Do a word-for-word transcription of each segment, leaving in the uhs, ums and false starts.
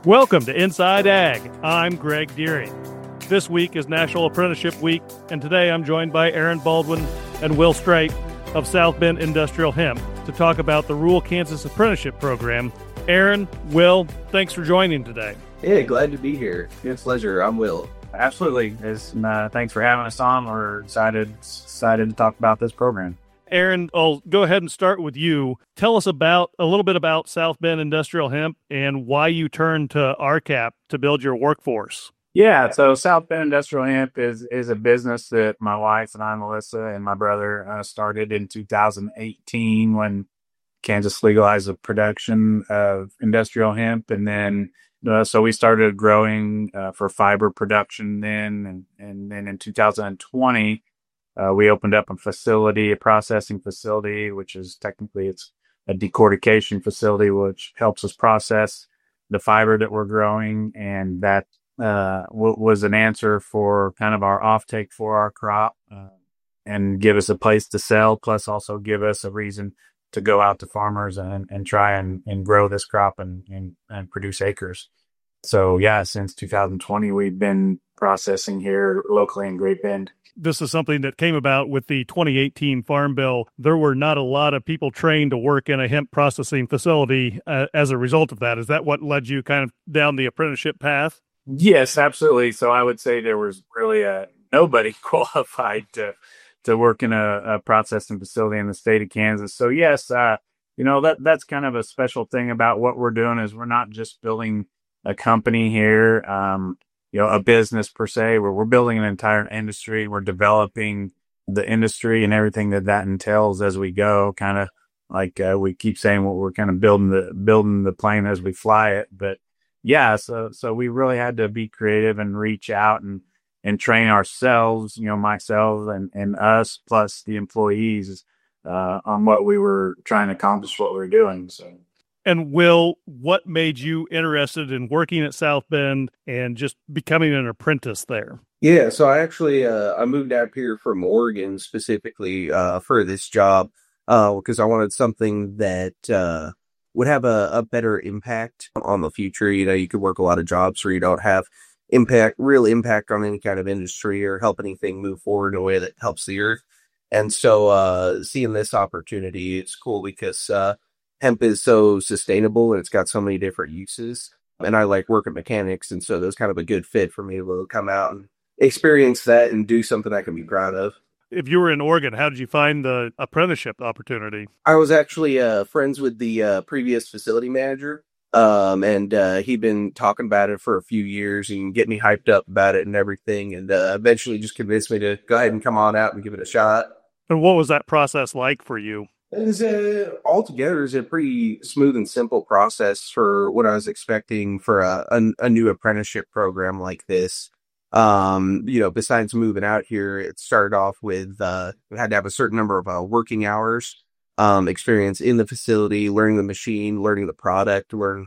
Welcome to Inside Ag. I'm Greg Deering. This week is National Apprenticeship Week, and today I'm joined by Aaron Baldwin and Will Straight of South Bend Industrial Hemp to talk about the Rural Kansas Apprenticeship Program. Aaron, Will, thanks for joining today. Hey, glad to be here. It's a pleasure. I'm Will. Absolutely. It's, uh, thanks for having us on. We're excited, excited to talk about this program. Aaron, I'll go ahead and start with you. Tell us about a little bit about South Bend Industrial Hemp and why you turned to R C A P to build your workforce. Yeah, so South Bend Industrial Hemp is is a business that my wife and I, Melissa, and my brother uh, started in two thousand eighteen when Kansas legalized the production of industrial hemp. And then, uh, so we started growing uh, for fiber production then. And, and then in two thousand twenty, Uh, we opened up a facility, a processing facility, which is technically it's a decortication facility, which helps us process the fiber that we're growing. And that uh, w- was an answer for kind of our offtake for our crop uh, and give us a place to sell, plus also give us a reason to go out to farmers and, and try and, and grow this crop and, and, and produce acres. So, yeah, since two thousand twenty, we've been processing here locally in Great Bend. This is something that came about with the twenty eighteen Farm Bill. There were not a lot of people trained to work in a hemp processing facility uh, as a result of that. Is that what led you kind of down the apprenticeship path? Yes, absolutely. So I would say there was really uh, nobody qualified to to work in a, a processing facility in the state of Kansas. So yes, uh, you know, that that's kind of a special thing about what we're doing is we're not just building a company here. Um, you know, a business per se, where we're building an entire industry. We're developing the industry and everything that that entails as we go. Kind of like uh, we keep saying, what we're kind of building the building the plane as we fly it. But yeah, so so we really had to be creative and reach out and and train ourselves. You know, myself and and us plus the employees uh, on what we were trying to accomplish, what we were doing. So. And Will, what made you interested in working at South Bend and just becoming an apprentice there? Yeah, so I actually uh, I moved out here from Oregon specifically uh, for this job uh, because I wanted something that uh, would have a, a better impact on the future. You know, you could work a lot of jobs where you don't have impact, real impact on any kind of industry or help anything move forward in a way that helps the earth. And so uh, seeing this opportunity, it's cool because uh, hemp is so sustainable and it's got so many different uses. And I like working mechanics. And so that's kind of a good fit for me to come out and experience that and do something I can be proud of. If you were in Oregon, how did you find the apprenticeship opportunity? I was actually uh, friends with the uh, previous facility manager. Um, and uh, he'd been talking about it for a few years and get me hyped up about it and everything. And uh, eventually just convinced me to go ahead and come on out and give it a shot. And what was that process like for you? It was a, altogether is a pretty smooth and simple process for what I was expecting for a, a, a new apprenticeship program like this. Um, you know, besides moving out here, it started off with, uh, we had to have a certain number of uh, working hours, um, experience in the facility, learning the machine, learning the product, learn,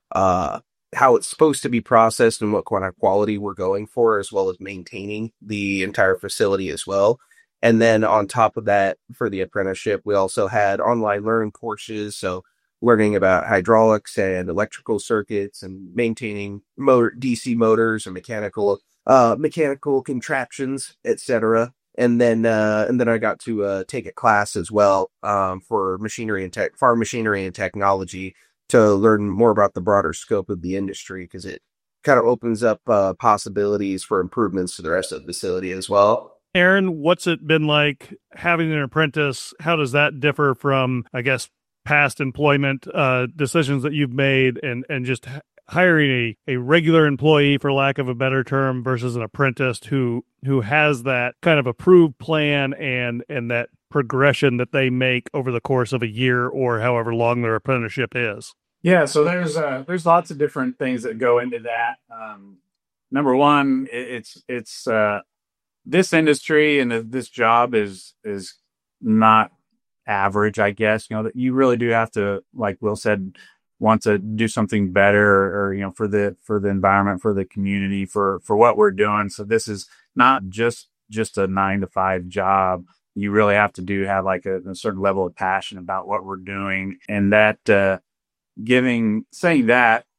uh, how it's supposed to be processed and what kind of quality we're going for, as well as maintaining the entire facility as well. And then on top of that, for the apprenticeship, we also had online learning courses. So learning about hydraulics and electrical circuits and maintaining motor, D C motors and mechanical, uh, mechanical contraptions, et cetera. And then, uh, and then I got to, uh, take a class as well, um, for machinery and tech, farm machinery and technology to learn more about the broader scope of the industry, because it kind of opens up, uh, possibilities for improvements to the rest of the facility as well. Aaron, what's it been like having an apprentice? How does that differ from, I guess, past employment uh, decisions that you've made and, and just hiring a, a regular employee, for lack of a better term, versus an apprentice who who has that kind of approved plan and, and that progression that they make over the course of a year or however long their apprenticeship is? Yeah, so there's uh, there's lots of different things that go into that. Um, number one, it, it's it's uh, this industry and this job is is not average, I guess. You know, that you really do have to, like Will said, want to do something better, or, or you know, for the for the environment, for the community, for for what we're doing. So this is not just just a nine to five job. You really have to do have like a, a certain level of passion about what we're doing, and that uh, giving saying that.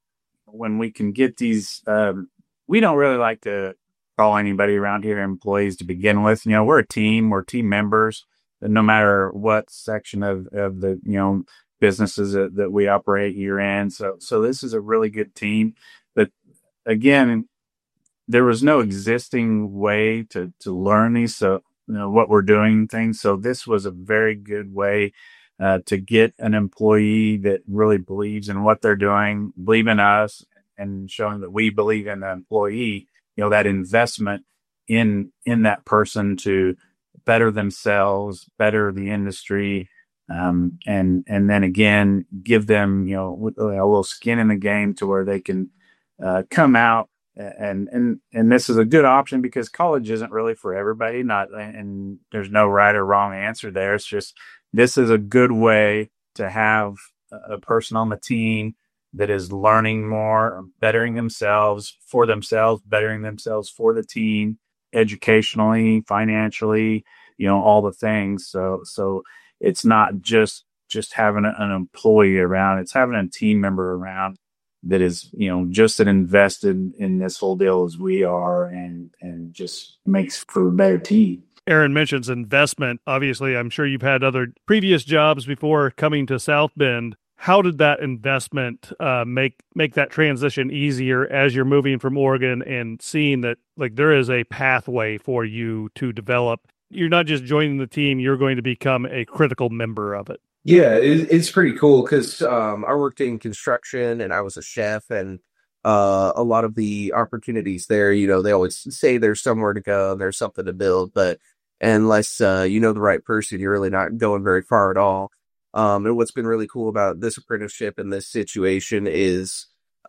when we can get these, um, we don't really like to call anybody around here employees to begin with. You know, we're a team, we're team members, and no matter what section of, of the, you know, businesses that, that we operate here in. So, so this is a really good team. But again, there was no existing way to, to learn these. So, you know, what we're doing things. So this was a very good way uh, to get an employee that really believes in what they're doing, believe in us, and showing that we believe in the employee, you know, that investment in, in that person to better themselves, better the industry. Um, and, and then again, give them, you know, a little skin in the game to where they can uh, come out. And, and, and this is a good option because college isn't really for everybody. Not, and there's no right or wrong answer there. It's just, this is a good way to have a person on the team that is learning more, bettering themselves for themselves, bettering themselves for the team, educationally, financially, you know, all the things. So, so it's not just, just having an employee around, it's having a team member around that is, you know, just as invested in this whole deal as we are, and, and just makes for a better team. Aaron mentions investment. Obviously, I'm sure you've had other previous jobs before coming to South Bend. How did that investment uh, make make that transition easier as you're moving from Oregon and seeing that like there is a pathway for you to develop? You're not just joining the team, you're going to become a critical member of it. Yeah, it, it's pretty cool because um, I worked in construction and I was a chef, and uh, a lot of the opportunities there, you know, they always say there's somewhere to go, there's something to build, but unless uh, you know the right person, you're really not going very far at all. Um, and what's been really cool about this apprenticeship and this situation is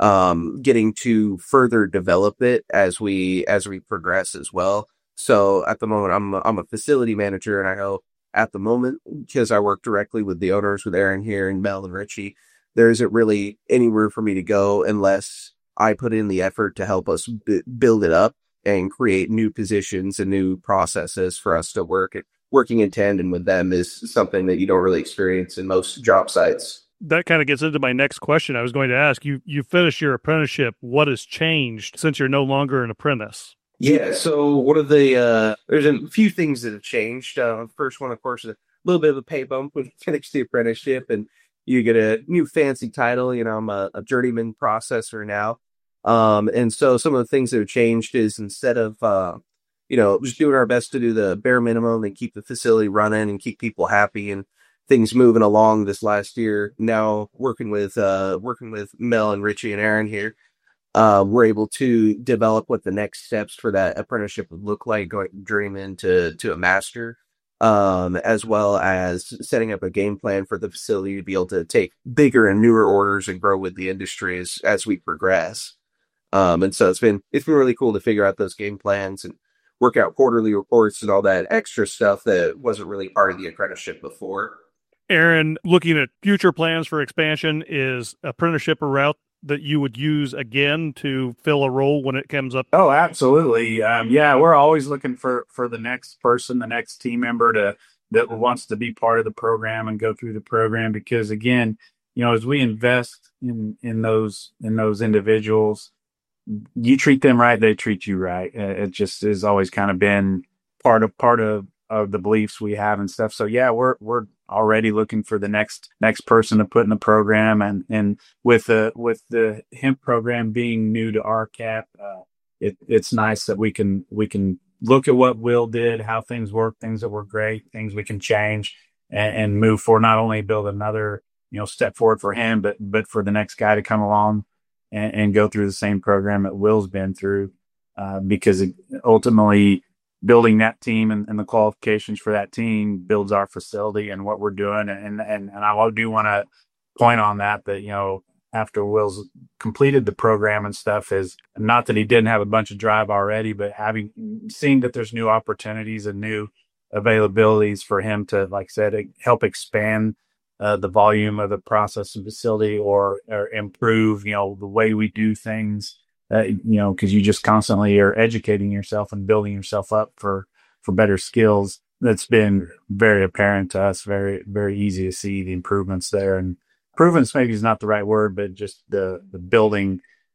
um, getting to further develop it as we as we progress as well. So at the moment, I'm a, I'm a facility manager, and I go at the moment because I work directly with the owners, with Aaron here and Mel and Richie. There isn't really anywhere for me to go unless I put in the effort to help us b- build it up and create new positions and new processes for us to work. Working in tandem with them is something that you don't really experience in most job sites. That kind of gets into my next question. I was going to ask you, you finished your apprenticeship. What has changed since you're no longer an apprentice? Yeah, so one of the, uh, there's a few things that have changed. Uh, first one, of course, is a little bit of a pay bump when you finish the apprenticeship and you get a new fancy title. You know, I'm a, a journeyman processor now. Um, and so some of the things that have changed is instead of, uh, you know, just doing our best to do the bare minimum and keep the facility running and keep people happy and things moving along this last year, now working with, uh, working with Mel and Richie and Aaron here, uh, we're able to develop what the next steps for that apprenticeship would look like, going journeyman to, to a master, um, as well as setting up a game plan for the facility to be able to take bigger and newer orders and grow with the industry as, as we progress. Um, and so it's been, it's been really cool to figure out those game plans and work out quarterly reports and all that extra stuff that wasn't really part of the apprenticeship before. Aaron, looking at future plans for expansion, is apprenticeship a route that you would use again to fill a role when it comes up? Oh, absolutely. Um, yeah, we're always looking for, for the next person, the next team member to that wants to be part of the program and go through the program. Because again, you know, as we invest in, in those in those individuals, you treat them right, they treat you right. It just has always kind of been part of part of, of the beliefs we have and stuff. So yeah, we're we're already looking for the next next person to put in the program, and and with the with the hemp program being new to R C A P, uh, it it's nice that we can we can look at what Will did, how things work, things that were great, things we can change, and, and move forward. Not only build another you know step forward for him, but but for the next guy to come along and, and go through the same program that Will's been through, uh, because it, ultimately building that team and, and the qualifications for that team builds our facility and what we're doing. And, and, and I do want to point on that, that, you know, after Will's completed the program and stuff, is not that he didn't have a bunch of drive already, but having, seeing that there's new opportunities and new availabilities for him to, like I said, help expand uh, the volume of the processing facility, or, or improve, you know, the way we do things. Uh, you know, because you just constantly are educating yourself and building yourself up for, for better skills. That's been very apparent to us, very, very easy to see the improvements there. And improvements maybe is not the right word, but just the, the building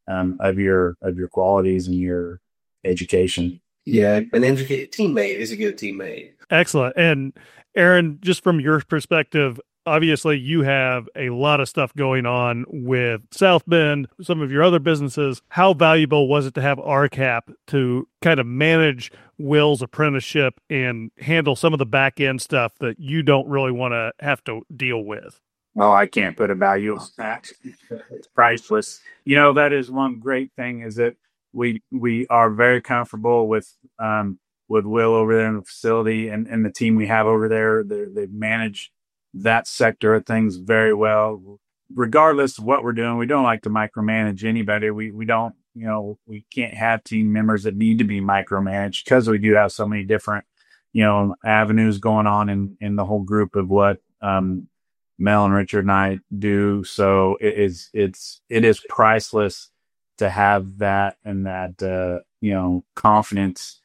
um, of your of your qualities and your education. Yeah, an educated teammate is a good teammate. Excellent. And Aaron, just from your perspective, obviously you have a lot of stuff going on with South Bend, some of your other businesses. How valuable was it to have R C A P to kind of manage Will's apprenticeship and handle some of the back end stuff that you don't really want to have to deal with? Oh, I can't put a value on that. It's priceless. You know, that is one great thing is that we we are very comfortable with um, with Will over there in the facility and, and the team we have over there. They they manage that sector of things very well. Regardless of what we're doing, we don't like to micromanage anybody. We we don't, you know, we can't have team members that need to be micromanaged because we do have so many different, you know, avenues going on in, in the whole group of what um, Mel and Richard and I do. So it is it's it is priceless to have that and that uh, you know, confidence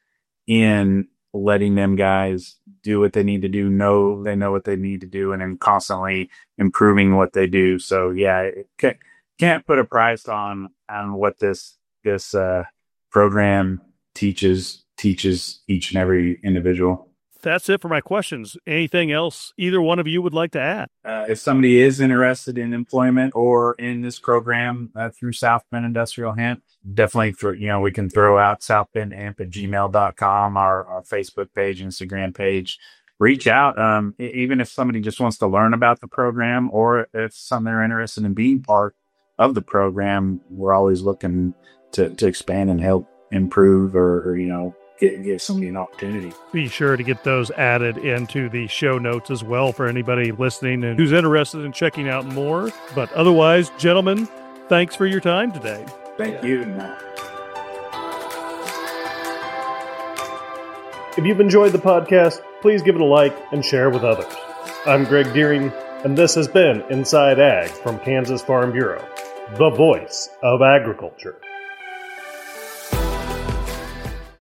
in letting them guys do what they need to do, know they know what they need to do, and then constantly improving what they do. So yeah, it can't, can't put a price on on what this this uh, program teaches teaches each and every individual. That's it for my questions. Anything else either one of you would like to add? Uh, if somebody is interested in employment or in this program uh, through South Bend Industrial Hemp, definitely, throw, you know, we can throw out south bend amp at gmail dot com, our, our Facebook page, Instagram page. Reach out. Um, even if somebody just wants to learn about the program or if some they're interested in being part of the program, we're always looking to, to expand and help improve or, or you know, Give, give somebody an opportunity. Be sure to get those added into the show notes as well for anybody listening and who's interested in checking out more. But otherwise, gentlemen, thanks for your time today. Thank you. If you've enjoyed the podcast, please give it a like and share with others. I'm Greg Deering, and this has been Inside Ag from Kansas Farm Bureau, the voice of agriculture.